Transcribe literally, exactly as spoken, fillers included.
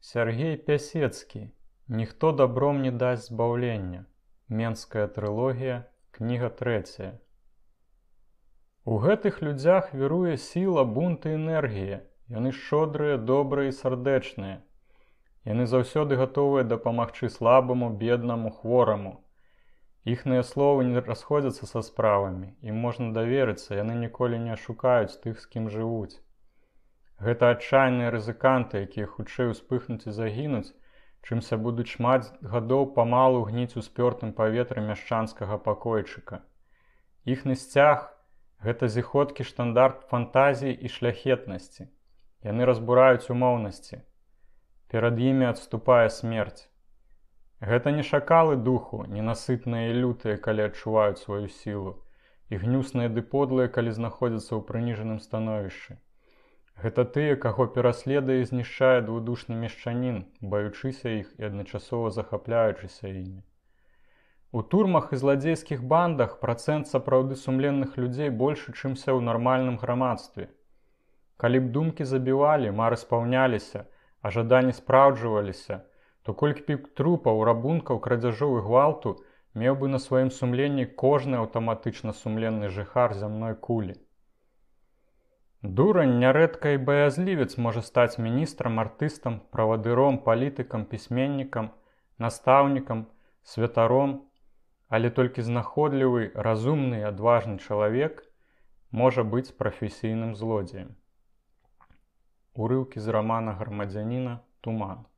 Сяргей Пясецкі. Ніхто добром не дасць збаўлення. Менская трылогія, кніга трэцяя. У гэтых людзях віруе сіла, бунт і энергія. Яны шчодрыя, добрыя і сардэчныя. Яны заўсёды гатовыя дапамагчы слабаму, беднаму, хвораму. Іхныя словы не расходзяцца са справамі, ім можна даверыцца, яны ніколі не ашукаюць тых, з кім жывуць. Гэта адчайныя рызыканты, якія хутчэй успыхнуць і загінуць, чымся будуць шмат гадоў памалу гніць у спёртым паветры мяшчанскага пакойчыка. Іхны сцяг – гэта зіходкі штандарт фантазіі і шляхетнасці. Яны разбураюць умоўнасці. Перад імі адступае смерць. Гэта не шакалы духу, ненасытныя і лютыя, калі адчуваюць сваю сілу, і гнюсныя ды подлыя, калі знаходзяцца ў прыніжаным становішчы. Гэта тыя, каго пераследуе і знішчае двудушны мешчанін, баючыся іх і адначасова захапляючыся імі. У турмах і зладзейскіх бандах працэнт сапраўды сумленных людзей большы, чымся ў нармальным грамадстве. Калі б думкі забівалі, мары спаўняліся, а жаданні спраўджваліся, то колькі б трупаў, рабункаў, крадзяжоў і гвалту меў бы на сваім сумленні кожны аўтаматычна сумленны жыхар зямной кулі. Дурань, нярэдка і баязлівец можа стаць міністрам, артыстам, правадыром, палітыкам, пісьменнікам, настаўнікам, святаром, але толькі знаходлівы, разумны і адважны чалавек можа быць прафесійным злодзеем. Урыўкі з рамана грамадзяніна «Туман».